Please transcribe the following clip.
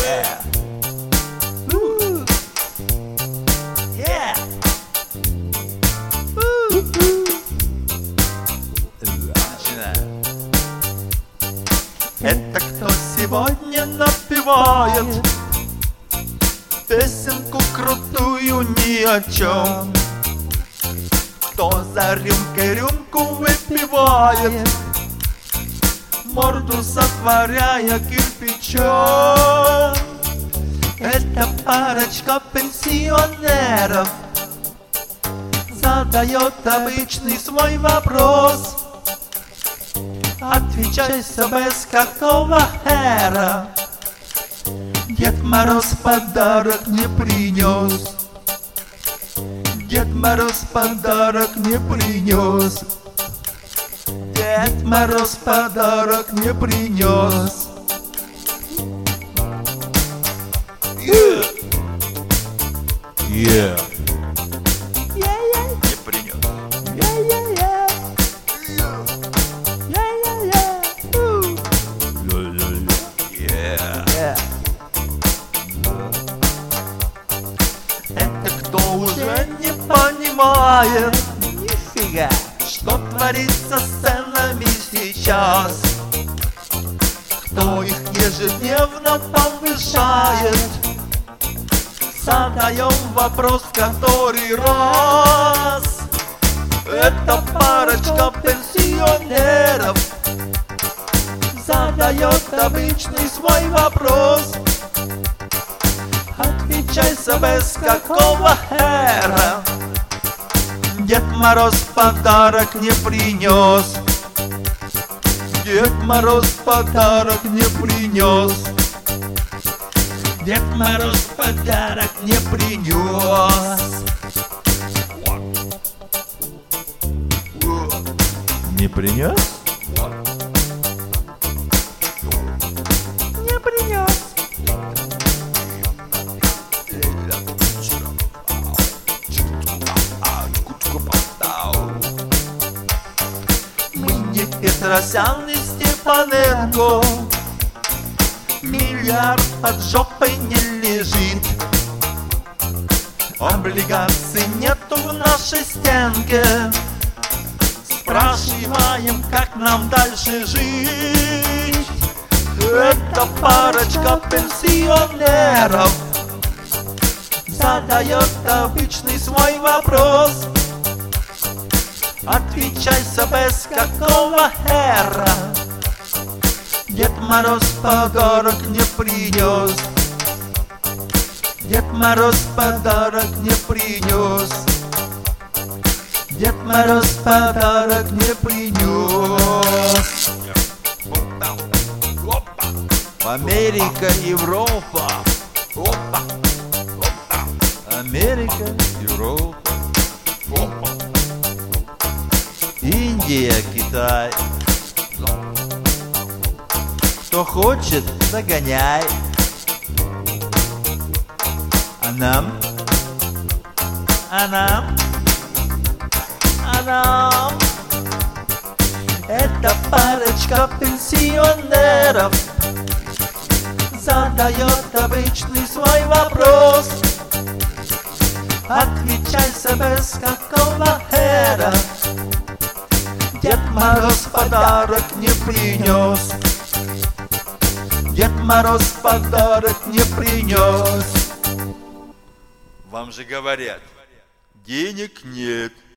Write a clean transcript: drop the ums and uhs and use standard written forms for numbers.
Это кто сегодня напевает песенку крутую ни о чем? Кто за рюмкой рюмку выпивает, морду сотворяя кирпичом? Это парочка пенсионеров задает обычный свой вопрос. Отвечайся без какого хэра. Дед Мороз подарок не принес. Дед Мороз подарок не принес. Дед Мороз подарок не принес. Yeah. Не принес. Это кто уже не понимает нифига, что творится с ценами сейчас? Кто их ежедневно повышает? Задаем вопрос в который раз. Это парочка пенсионеров задает обычный свой вопрос. Отвечайся без какого хэра. Дед Мороз подарок не принес. Дед Мороз подарок не принес. Дед Мороз подарок не принес. Не принес? Не принес. Мы не Петросян и Степаненко. Миллиард под жопой не лежит. Облигаций нету в нашей стенке. Спрашиваем, как нам дальше жить. Это парочка пенсионеров задает обычный свой вопрос. Отвечайся без какого хэра. Дед Мороз подарок не принес. Дед Мороз подарок не принес. Дед Мороз подарок не принес. Америка, Европа. Америка, Европа. Индия, Китай. Кто хочет, загоняй. А нам? А нам? А нам? Это парочка пенсионеров задает обычный свой вопрос. Отвечайся без какого хэра. Дед Мороз подарок не принес. Дед Мороз подарок не принес. Вам же говорят, денег нет.